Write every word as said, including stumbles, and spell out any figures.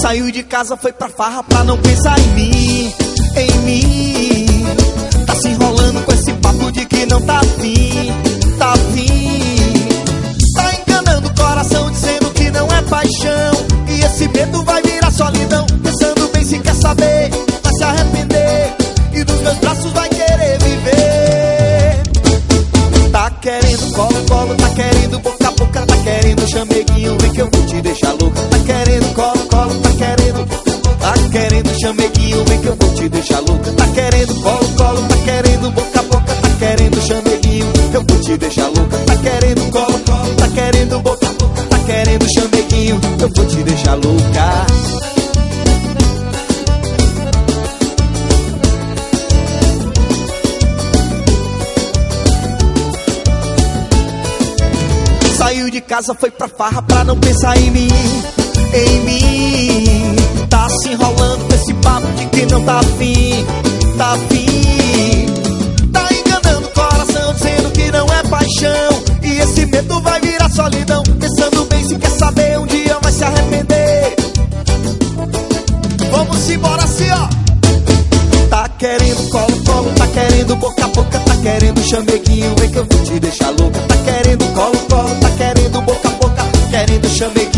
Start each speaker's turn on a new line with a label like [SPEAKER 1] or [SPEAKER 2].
[SPEAKER 1] Saiu de casa, foi pra farra pra não pensar em mim, em mim. Tá se enrolando com esse papo de que não tá afim, tá afim. Tá enganando o coração dizendo que não é paixão, e esse medo vai virar solidão. Pensando bem se quer saber, vai se arrepender, e dos meus braços vai querer viver. Tá querendo colo, colo, tá querendo boca a boca, tá querendo chameguinho, vem que eu vou te deixar louca. Tá querendo colo, colo, tá querendo, tá querendo chameguinho, vem que eu vou te deixar louca. Tá querendo colo, colo, tá querendo boca a boca, tá querendo chameguinho, eu vou te deixar louca. Tá querendo colo, colo, tá querendo boca a boca, tá querendo chameguinho, eu vou te deixar louca. Saiu de casa, foi pra farra pra não pensar em mim, em mim. Tá se enrolando com esse papo de que não tá afim, tá afim. Tá enganando o coração dizendo que não é paixão, e esse medo vai virar solidão. Pensando bem se quer saber, um dia vai se arrepender. Vamos embora assim, ó. Tá querendo colo, colo, tá querendo boca a boca, tá querendo chameguinho, vem que eu vou te deixar louca. Tá querendo colo, colo, tá querendo boca a boca, querendo chameguinho,